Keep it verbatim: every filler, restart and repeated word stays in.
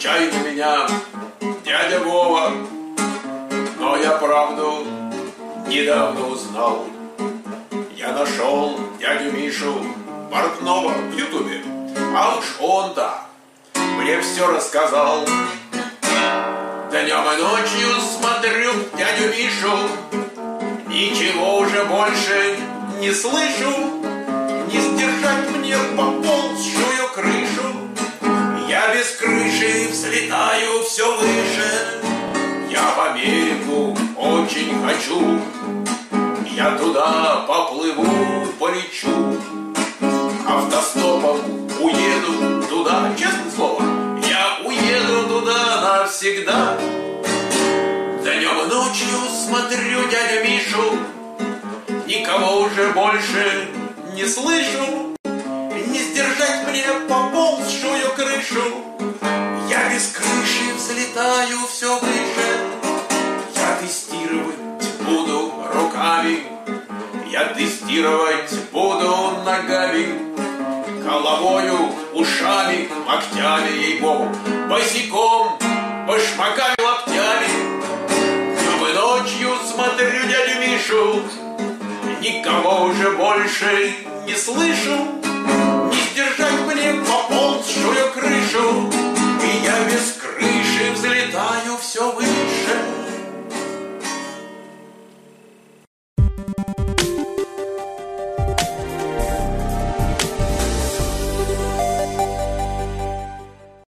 прощайте меня, дядя Вова, но я правду недавно узнал. Я нашел дядю Мишу Портнова в Ютубе, а уж он-то мне все рассказал. Днем и ночью смотрю дядю Мишу, ничего уже больше не слышу. Не сдержать мне поползшую крышу, я без крыши взлетаю все выше. Я в Америку очень хочу, я туда поплыву, полечу. Автостопом уеду туда, честное слово, я уеду туда навсегда. Днем и ночью смотрю дядю Мишу, никого уже больше не слышу. Не сдержать мне поползшую крышу, я без крыши взлетаю все выше. Я тестировать буду руками, я тестировать буду ногами, головою, ушами, локтями, ей-богу, босиком, башмаками, локтями. Днем и ночью смотрю дядю Мишу, никого уже больше не слышу. Не сдержать мне поползшую крышу, и я без крыши взлетаю все выше.